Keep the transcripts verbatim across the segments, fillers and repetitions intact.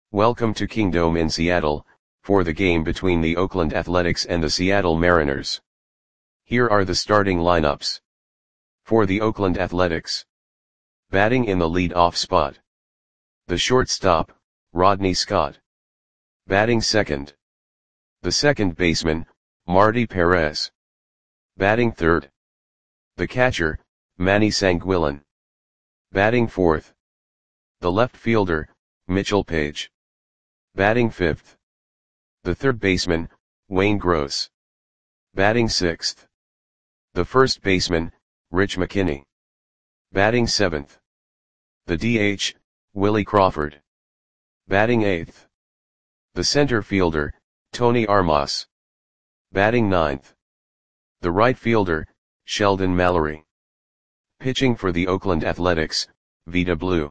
Welcome to Kingdome in Seattle, for the game between the Oakland Athletics and the Seattle Mariners. Here are the starting lineups. For the Oakland Athletics. Batting in the lead-off spot. The shortstop, Rodney Scott. Batting second. The second baseman, Marty Perez. Batting third. The catcher, Manny Sanguillen. Batting fourth. The left fielder, Mitchell Page. Batting fifth. The third baseman, Wayne Gross. Batting sixth. The first baseman, Rich McKinney. Batting seventh. The D H, Willie Crawford. Batting eighth. The center fielder, Tony Armas. Batting ninth. The right fielder, Sheldon Mallory. Pitching for the Oakland Athletics, Vida Blue.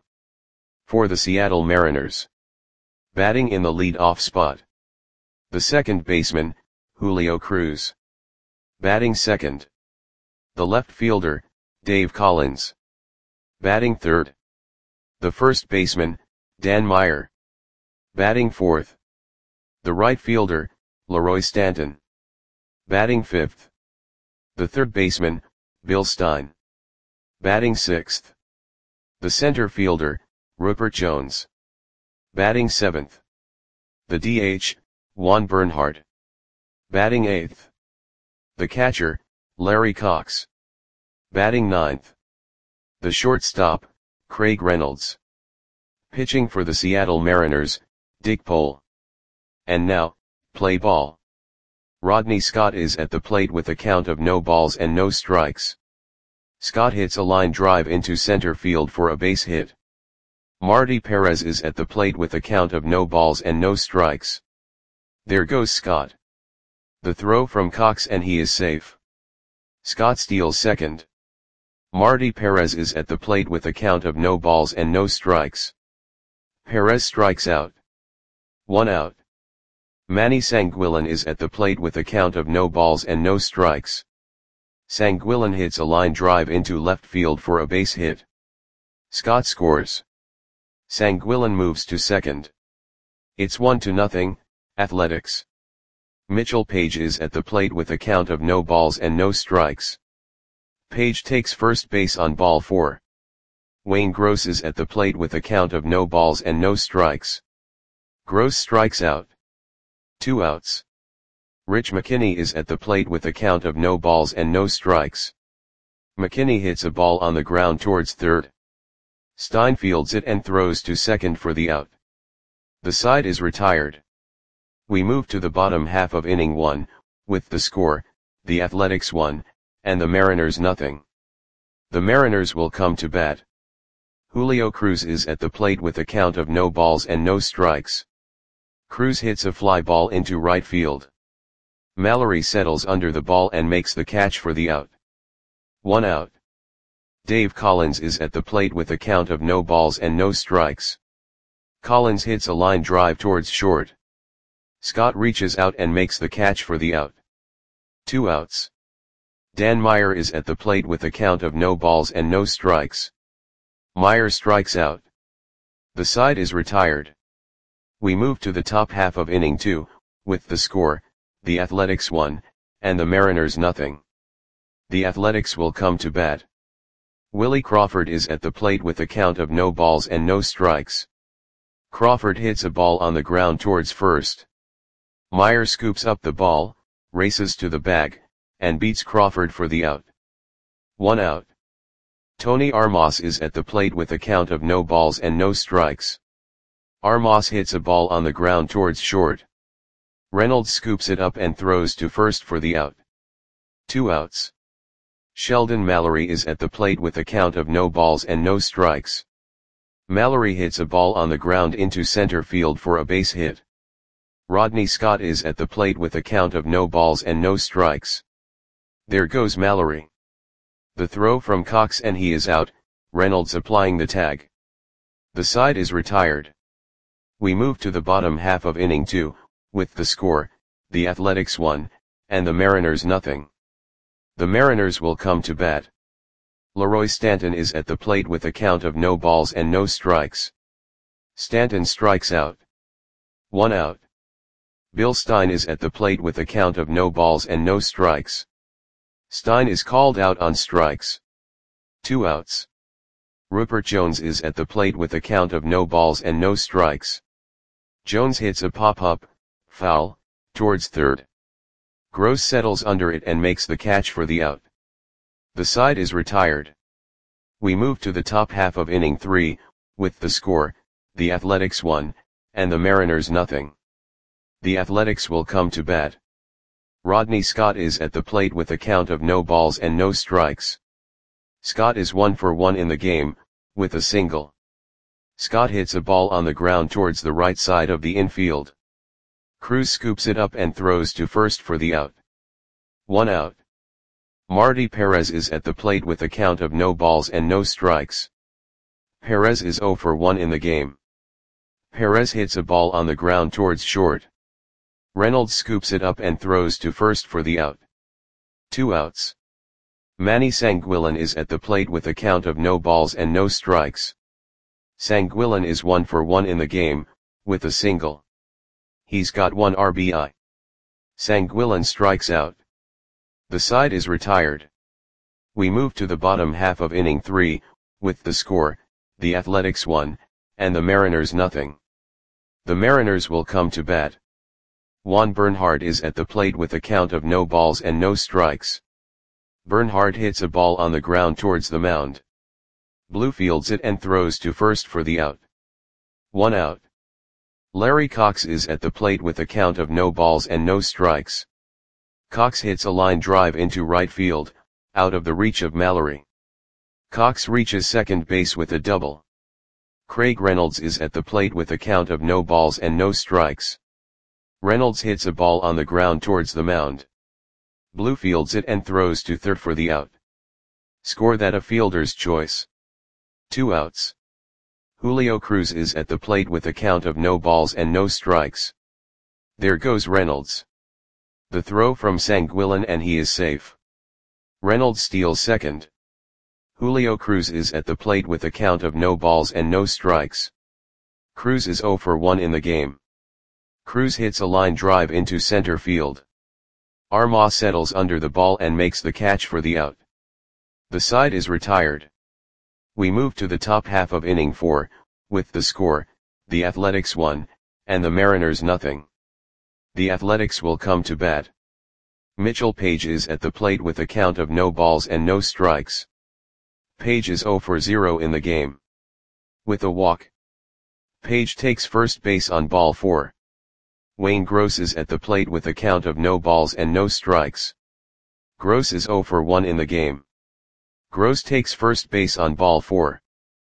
For the Seattle Mariners. Batting in the lead-off spot. The second baseman, Julio Cruz. Batting second. The left fielder, Dave Collins. Batting third. The first baseman, Dan Meyer. Batting fourth. The right fielder, Leroy Stanton. Batting fifth. The third baseman, Bill Stein. Batting sixth. The center fielder, Rupert Jones. Batting seventh. The D H, Juan Bernhardt. Batting eighth. The catcher, Larry Cox. Batting ninth. The shortstop, Craig Reynolds. Pitching for the Seattle Mariners, Dick Pole. And now, play ball. Rodney Scott is at the plate with a count of no balls and no strikes. Scott hits a line drive into center field for a base hit. Marty Perez is at the plate with a count of no balls and no strikes. There goes Scott. The throw from Cox and he is safe. Scott steals second. Marty Perez is at the plate with a count of no balls and no strikes. Perez strikes out. One out. Manny Sanguillen is at the plate with a count of no balls and no strikes. Sanguillen hits a line drive into left field for a base hit. Scott scores. Sanguillen moves to second. It's one to nothing, Athletics. Mitchell Page is at the plate with a count of no balls and no strikes. Page takes first base on ball four. Wayne Gross is at the plate with a count of no balls and no strikes. Gross strikes out. Two outs. Rich McKinney is at the plate with a count of no balls and no strikes. McKinney hits a ball on the ground towards third. Stein fields it and throws to second for the out. The side is retired. We move to the bottom half of inning one, with the score, the Athletics one, and the Mariners nothing. The Mariners will come to bat. Julio Cruz is at the plate with a count of no balls and no strikes. Cruz hits a fly ball into right field. Mallory settles under the ball and makes the catch for the out. One out. Dave Collins is at the plate with a count of no balls and no strikes. Collins hits a line drive towards short. Scott reaches out and makes the catch for the out. Two outs. Dan Meyer is at the plate with a count of no balls and no strikes. Meyer strikes out. The side is retired. We move to the top half of inning two, with the score, the Athletics one, and the Mariners nothing. The Athletics will come to bat. Willie Crawford is at the plate with a count of no balls and no strikes. Crawford hits a ball on the ground towards first. Meyer scoops up the ball, races to the bag, and beats Crawford for the out. One out. Tony Armas is at the plate with a count of no balls and no strikes. Armas hits a ball on the ground towards short. Reynolds scoops it up and throws to first for the out. Two outs. Sheldon Mallory is at the plate with a count of no balls and no strikes. Mallory hits a ball on the ground into center field for a base hit. Rodney Scott is at the plate with a count of no balls and no strikes. There goes Mallory. The throw from Cox and he is out, Reynolds applying the tag. The side is retired. We move to the bottom half of inning two, with the score, the Athletics one, and the Mariners nothing. The Mariners will come to bat. Leroy Stanton is at the plate with a count of no balls and no strikes. Stanton strikes out. One out. Bill Stein is at the plate with a count of no balls and no strikes. Stein is called out on strikes. Two outs. Rupert Jones is at the plate with a count of no balls and no strikes. Jones hits a pop-up, foul, towards third. Gross settles under it and makes the catch for the out. The side is retired. We move to the top half of inning three, with the score, the Athletics one, and the Mariners nothing. The Athletics will come to bat. Rodney Scott is at the plate with a count of no balls and no strikes. Scott is one for one in the game, with a single. Scott hits a ball on the ground towards the right side of the infield. Cruz scoops it up and throws to first for the out. One out. Marty Perez is at the plate with a count of no balls and no strikes. Perez is zero for one in the game. Perez hits a ball on the ground towards short. Reynolds scoops it up and throws to first for the out. Two outs. Manny Sanguillen is at the plate with a count of no balls and no strikes. Sanguillen is one for one in the game, with a single. He's got one R B I. Sanguillen strikes out. The side is retired. We move to the bottom half of inning three, with the score, the Athletics one, and the Mariners nothing. The Mariners will come to bat. Juan Bernhardt is at the plate with a count of no balls and no strikes. Bernhardt hits a ball on the ground towards the mound. Blue fields it and throws to first for the out. One out. Larry Cox is at the plate with a count of no balls and no strikes. Cox hits a line drive into right field, out of the reach of Mallory. Cox reaches second base with a double. Craig Reynolds is at the plate with a count of no balls and no strikes. Reynolds hits a ball on the ground towards the mound. Blue fields it and throws to third for the out. Score that a fielder's choice. Two outs. Julio Cruz is at the plate with a count of no balls and no strikes. There goes Reynolds. The throw from Sanguillen and he is safe. Reynolds steals second. Julio Cruz is at the plate with a count of no balls and no strikes. Cruz is zero for one in the game. Cruz hits a line drive into center field. Armah settles under the ball and makes the catch for the out. The side is retired. We move to the top half of inning four, with the score, the Athletics one, and the Mariners nothing. The Athletics will come to bat. Mitchell Page is at the plate with a count of no balls and no strikes. Page is zero for zero in the game. With a walk. Page takes first base on ball four. Wayne Gross is at the plate with a count of no balls and no strikes. Gross is zero for one in the game. Gross takes first base on ball four.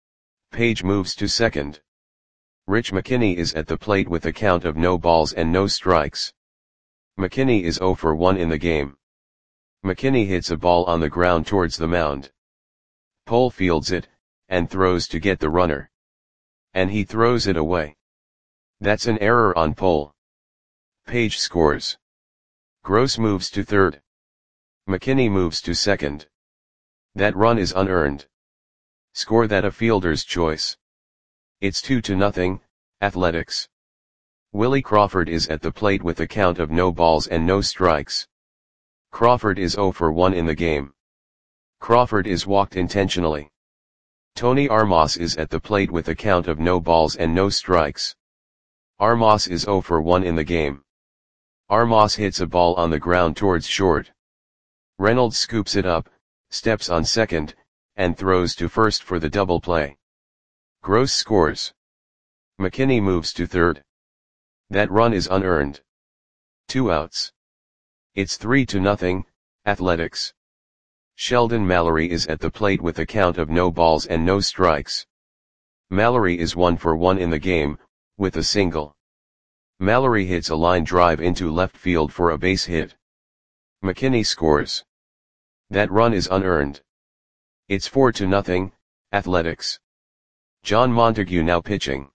Page moves to second. Rich McKinney is at the plate with a count of no balls and no strikes. McKinney is zero for one in the game. McKinney hits a ball on the ground towards the mound. Pole fields it, and throws to get the runner. And he throws it away. That's an error on Pole. Page scores. Gross moves to third. McKinney moves to second. That run is unearned. Score that a fielder's choice. It's two to nothing, Athletics. Willie Crawford is at the plate with a count of no balls and no strikes. Crawford is zero for one in the game. Crawford is walked intentionally. Tony Armas is at the plate with a count of no balls and no strikes. Armas is zero for one in the game. Armas hits a ball on the ground towards short. Reynolds scoops it up, steps on second, and throws to first for the double play. Gross scores. McKinney moves to third. That run is unearned. Two outs. It's three to nothing, Athletics. Sheldon Mallory is at the plate with a count of no balls and no strikes. Mallory is one for one in the game, with a single. Mallory hits a line drive into left field for a base hit. McKinney scores. That run is unearned. It's four to nothing, Athletics. John Montague now pitching.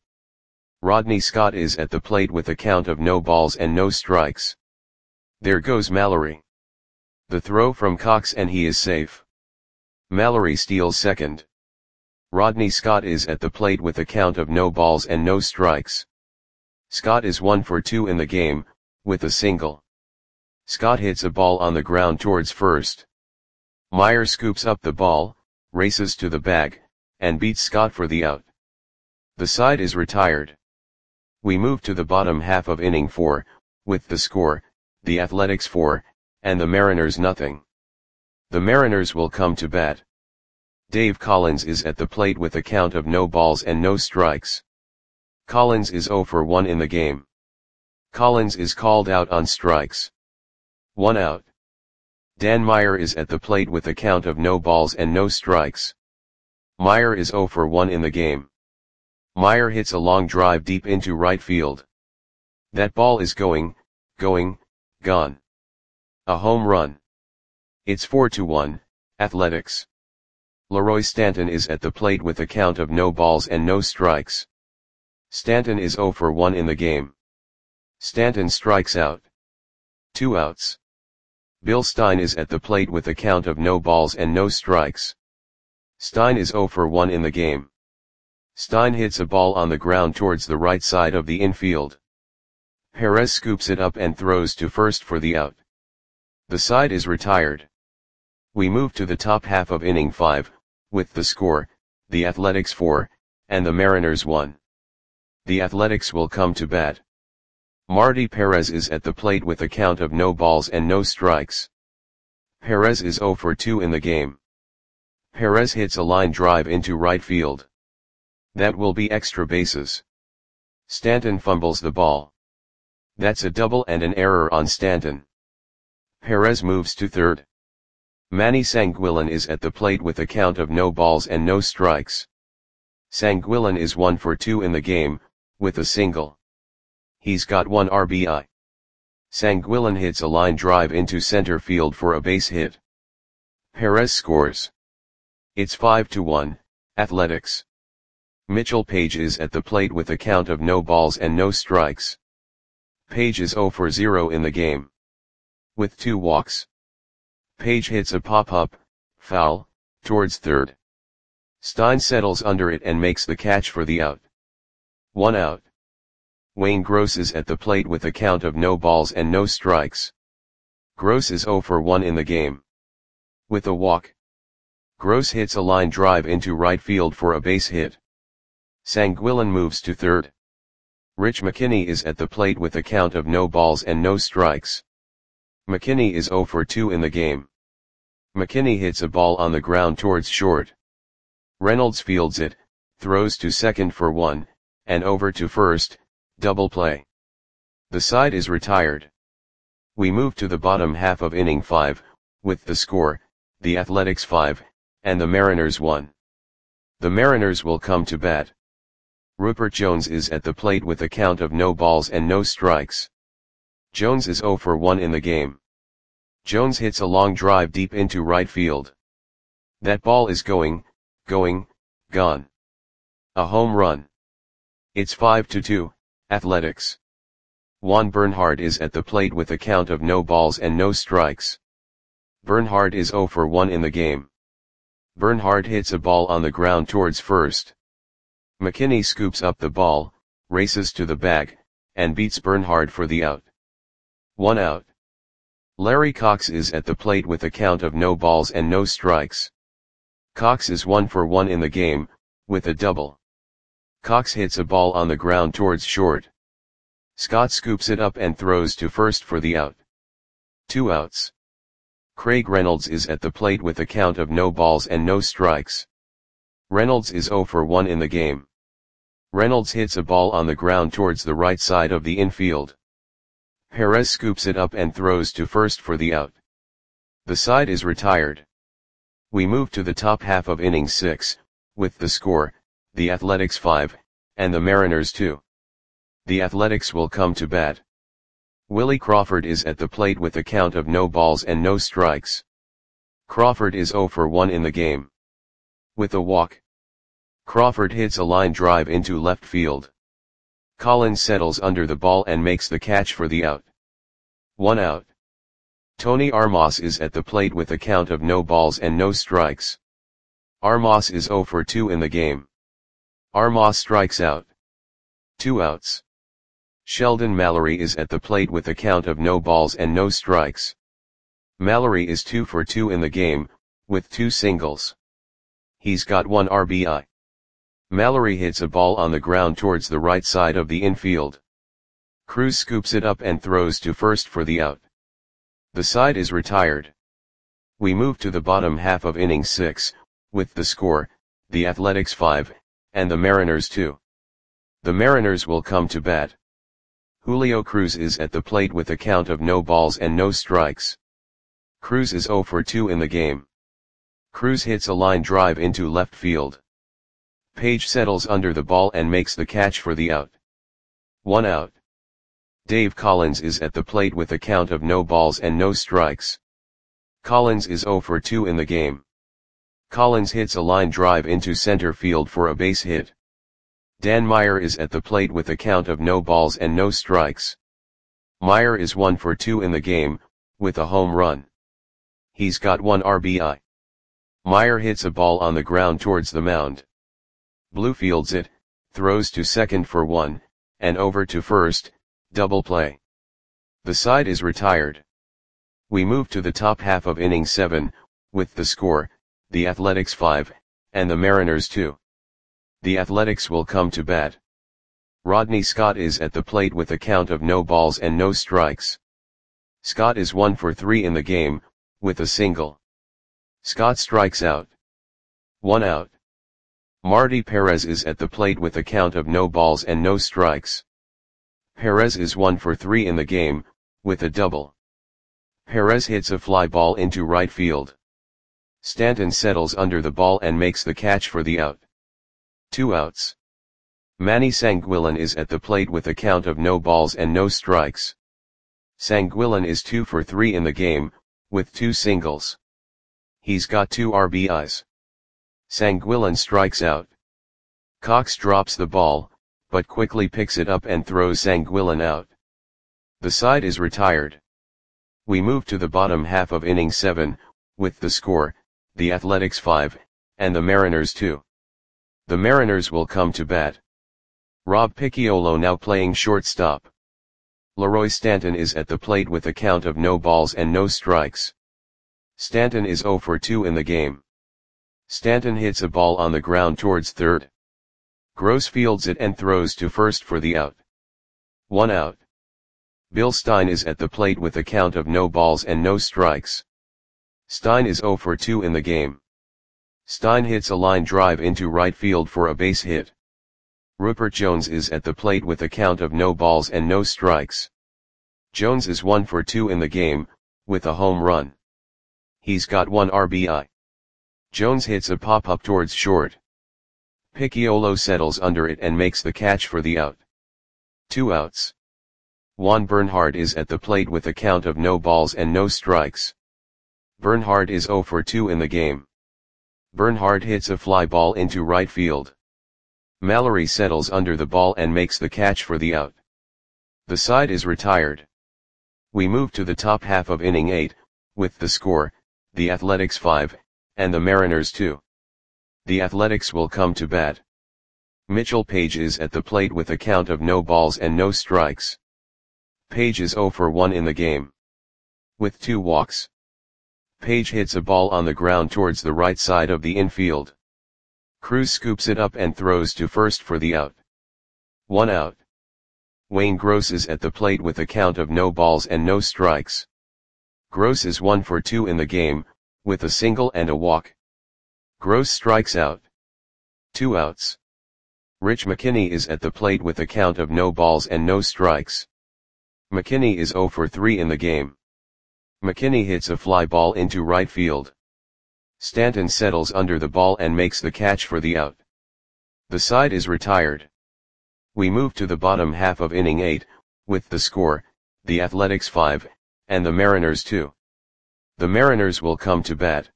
Rodney Scott is at the plate with a count of no balls and no strikes. There goes Mallory. The throw from Cox and he is safe. Mallory steals second. Rodney Scott is at the plate with a count of no balls and no strikes. Scott is one for two in the game, with a single. Scott hits a ball on the ground towards first. Meyer scoops up the ball, races to the bag, and beats Scott for the out. The side is retired. We move to the bottom half of inning four, with the score, the Athletics four, and the Mariners nothing. The Mariners will come to bat. Dave Collins is at the plate with a count of no balls and no strikes. Collins is zero for one in the game. Collins is called out on strikes. One out. Dan Meyer is at the plate with a count of no balls and no strikes. Meyer is zero for one in the game. Meyer hits a long drive deep into right field. That ball is going, going, gone. A home run. It's four to one, Athletics. Leroy Stanton is at the plate with a count of no balls and no strikes. Stanton is zero for one in the game. Stanton strikes out. Two outs. Bill Stein is at the plate with a count of no balls and no strikes. Stein is zero for one in the game. Stein hits a ball on the ground towards the right side of the infield. Perez scoops it up and throws to first for the out. The side is retired. We move to the top half of inning five, with the score, the Athletics four, and the Mariners one. The Athletics will come to bat. Marty Perez is at the plate with a count of no balls and no strikes. Perez is zero for two in the game. Perez hits a line drive into right field. That will be extra bases. Stanton fumbles the ball. That's a double and an error on Stanton. Perez moves to third. Manny Sanguillen is at the plate with a count of no balls and no strikes. Sanguillen is one for two in the game, with a single. He's got one R B I. Sanguillen hits a line drive into center field for a base hit. Perez scores. It's five to one, Athletics. Mitchell Page is at the plate with a count of no balls and no strikes. Page is zero for zero in the game. With two walks. Page hits a pop-up, foul, towards third. Stein settles under it and makes the catch for the out. One out. Wayne Gross is at the plate with a count of no balls and no strikes. Gross is zero for one in the game. With a walk. Gross hits a line drive into right field for a base hit. Sanguillen moves to third. Rich McKinney is at the plate with a count of no balls and no strikes. McKinney is zero for two in the game. McKinney hits a ball on the ground towards short. Reynolds fields it, throws to second for one, and over to first, double play. The side is retired. We move to the bottom half of inning five, with the score, the Athletics five, and the Mariners one. The Mariners will come to bat. Rupert Jones is at the plate with a count of no balls and no strikes. Jones is zero for one in the game. Jones hits a long drive deep into right field. That ball is going, going, gone. A home run. It's five to two, Athletics. Juan Bernhard is at the plate with a count of no balls and no strikes. Bernhard is zero for one in the game. Bernhard hits a ball on the ground towards first. McKinney scoops up the ball, races to the bag, and beats Bernhard for the out. One out. Larry Cox is at the plate with a count of no balls and no strikes. Cox is one for one in the game, with a double. Cox hits a ball on the ground towards short. Scott scoops it up and throws to first for the out. Two outs. Craig Reynolds is at the plate with a count of no balls and no strikes. Reynolds is zero for one in the game. Reynolds hits a ball on the ground towards the right side of the infield. Perez scoops it up and throws to first for the out. The side is retired. We move to the top half of inning six, with the score, the Athletics five, and the Mariners two. The Athletics will come to bat. Willie Crawford is at the plate with a count of no balls and no strikes. Crawford is zero for one in the game. With a walk. Crawford hits a line drive into left field. Collins settles under the ball and makes the catch for the out. One out. Tony Armas is at the plate with a count of no balls and no strikes. Armas is zero for two in the game. Armas strikes out. Two outs. Sheldon Mallory is at the plate with a count of no balls and no strikes. Mallory is two for two in the game, with two singles. He's got one R B I. Mallory hits a ball on the ground towards the right side of the infield. Cruz scoops it up and throws to first for the out. The side is retired. We move to the bottom half of inning six, with the score, the Athletics five, and the Mariners two. The Mariners will come to bat. Julio Cruz is at the plate with a count of no balls and no strikes. Cruz is zero for two in the game. Cruz hits a line drive into left field. Page settles under the ball and makes the catch for the out. One out. Dave Collins is at the plate with a count of no balls and no strikes. Collins is zero for two in the game. Collins hits a line drive into center field for a base hit. Dan Meyer is at the plate with a count of no balls and no strikes. Meyer is one for two in the game, with a home run. He's got one R B I. Meyer hits a ball on the ground towards the mound. Blue fields it, throws to second for one, and over to first, double play. The side is retired. We move to the top half of inning seven, with the score, the Athletics five, and the Mariners two. The Athletics will come to bat. Rodney Scott is at the plate with a count of no balls and no strikes. Scott is one for three in the game, with a single. Scott strikes out. One out. Marty Perez is at the plate with a count of no balls and no strikes. Perez is one for three in the game, with a double. Perez hits a fly ball into right field. Stanton settles under the ball and makes the catch for the out. Two outs. Manny Sanguillen is at the plate with a count of no balls and no strikes. Sanguillen is two for three in the game, with two singles. He's got two R B Is. Sanguillen strikes out. Cox drops the ball, but quickly picks it up and throws Sanguillen out. The side is retired. We move to the bottom half of inning seven, with the score, the Athletics five, and the Mariners two. The Mariners will come to bat. Rob Picciolo now playing shortstop. Leroy Stanton is at the plate with a count of no balls and no strikes. Stanton is zero for two in the game. Stanton hits a ball on the ground towards third. Gross fields it and throws to first for the out. One out. Bill Stein is at the plate with a count of no balls and no strikes. Stein is zero for two in the game. Stein hits a line drive into right field for a base hit. Rupert Jones is at the plate with a count of no balls and no strikes. Jones is one for two in the game, with a home run. He's got one R B I. Jones hits a pop-up towards short. Picciolo settles under it and makes the catch for the out. Two outs. Juan Bernhardt is at the plate with a count of no balls and no strikes. Bernhardt is zero for two in the game. Bernhardt hits a fly ball into right field. Mallory settles under the ball and makes the catch for the out. The side is retired. We move to the top half of inning eight, with the score, the Athletics five, and the Mariners two. The Athletics will come to bat. Mitchell Page is at the plate with a count of no balls and no strikes. Page is zero for one in the game. With two walks. Page hits a ball on the ground towards the right side of the infield. Cruz scoops it up and throws to first for the out. One out. Wayne Gross is at the plate with a count of no balls and no strikes. Gross is one for two in the game, with a single and a walk. Gross strikes out. Two outs. Rich McKinney is at the plate with a count of no balls and no strikes. McKinney is zero for three in the game. McKinney hits a fly ball into right field. Stanton settles under the ball and makes the catch for the out. The side is retired. We move to the bottom half of inning eight, with the score, the Athletics five, and the Mariners two. The Mariners will come to bat.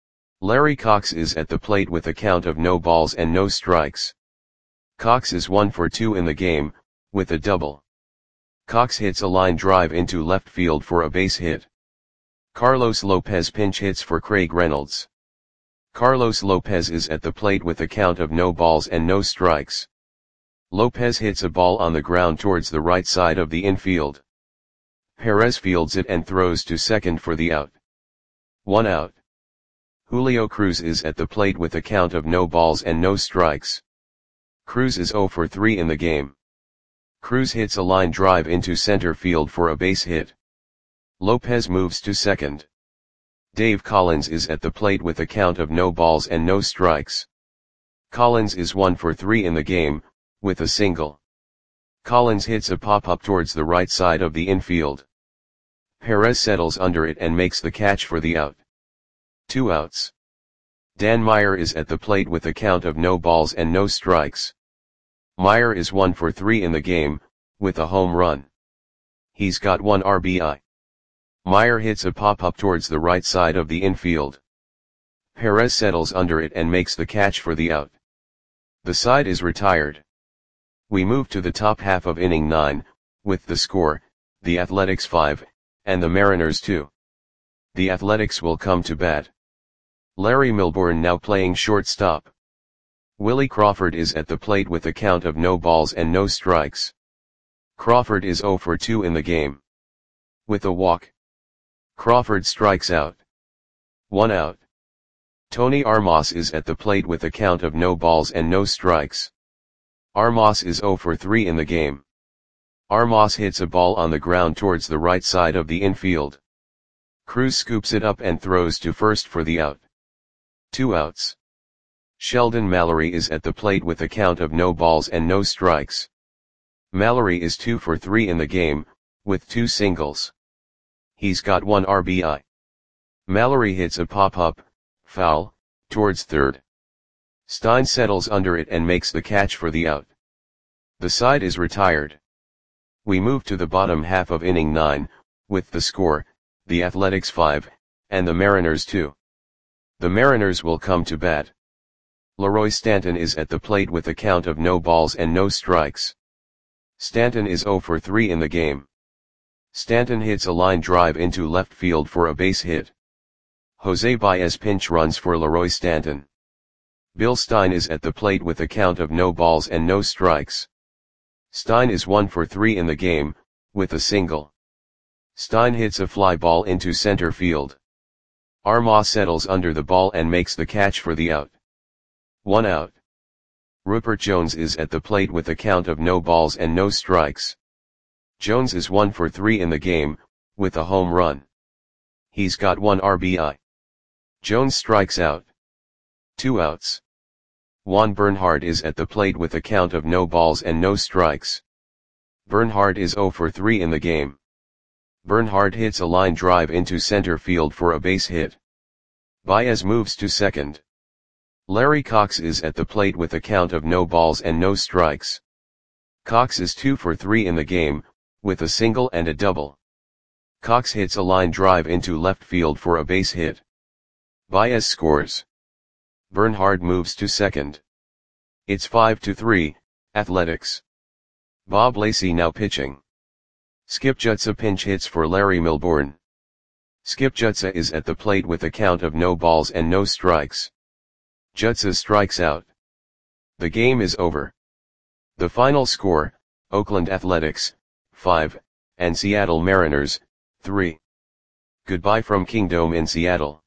Larry Cox is at the plate with a count of no balls and no strikes. Cox is one for two in the game, with a double. Cox hits a line drive into left field for a base hit. Carlos Lopez pinch hits for Craig Reynolds. Carlos Lopez is at the plate with a count of no balls and no strikes. Lopez hits a ball on the ground towards the right side of the infield. Perez fields it and throws to second for the out. One out. Julio Cruz is at the plate with a count of no balls and no strikes. Cruz is zero for three in the game. Cruz hits a line drive into center field for a base hit. Lopez moves to second. Dave Collins is at the plate with a count of no balls and no strikes. Collins is one for three in the game, with a single. Collins hits a pop-up towards the right side of the infield. Perez settles under it and makes the catch for the out. Two outs. Dan Meyer is at the plate with a count of no balls and no strikes. Meyer is one for three in the game, with a home run. He's got one R B I. Meyer hits a pop-up towards the right side of the infield. Perez settles under it and makes the catch for the out. The side is retired. We move to the top half of inning nine, with the score, the Athletics five, and the Mariners two. The Athletics will come to bat. Larry Milbourne now playing shortstop. Willie Crawford is at the plate with a count of no balls and no strikes. Crawford is zero for two in the game. With a walk. Crawford strikes out. One out. Tony Armas is at the plate with a count of no balls and no strikes. Armas is zero for three in the game. Armas hits a ball on the ground towards the right side of the infield. Cruz scoops it up and throws to first for the out. Two outs. Sheldon Mallory is at the plate with a count of no balls and no strikes. Mallory is two for three in the game, with two singles. He's got one R B I. Mallory hits a pop-up, foul, towards third. Stein settles under it and makes the catch for the out. The side is retired. We move to the bottom half of inning nine, with the score, the Athletics five, and the Mariners two. The Mariners will come to bat. Leroy Stanton is at the plate with a count of no balls and no strikes. Stanton is zero for three in the game. Stanton hits a line drive into left field for a base hit. Jose Baez pinch runs for Leroy Stanton. Bill Stein is at the plate with a count of no balls and no strikes. Stein is one for three in the game, with a single. Stein hits a fly ball into center field. Armas settles under the ball and makes the catch for the out. One out. Rupert Jones is at the plate with a count of no balls and no strikes. Jones is one for three in the game, with a home run. He's got one R B I. Jones strikes out. Two outs. Juan Bernhardt is at the plate with a count of no balls and no strikes. Bernhardt is zero for three in the game. Bernhardt hits a line drive into center field for a base hit. Baez moves to second. Larry Cox is at the plate with a count of no balls and no strikes. Cox is two for three in the game, with a single and a double. Cox hits a line drive into left field for a base hit. Baez scores. Bernhardt moves to second. It's five to three, Athletics. Bob Lacey now pitching. Skip Jutsa pinch hits for Larry Milbourne. Skip Jutsa is at the plate with a count of no balls and no strikes. Jutsa strikes out. The game is over. The final score, Oakland Athletics, five, and Seattle Mariners, three. Goodbye from Kingdome in Seattle.